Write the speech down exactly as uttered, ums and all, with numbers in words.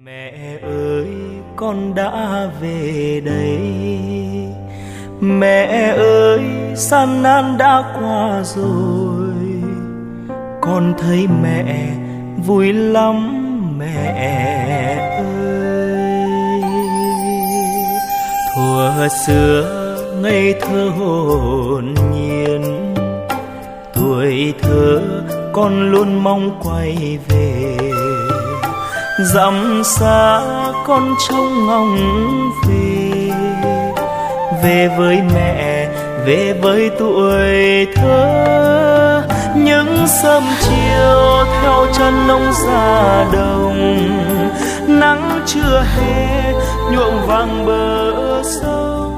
Mẹ ơi con đã về đây, mẹ ơi gian nan đã qua rồi, con thấy mẹ vui lắm mẹ ơi. Thuở xưa ngây thơ hồn nhiên, tuổi thơ con luôn mong quay về, dặm xa con trông ngóng về, về với mẹ, về với tuổi thơ. Những sớm chiều theo chân nông ra đồng, nắng chưa hè nhuộm vàng bờ sông.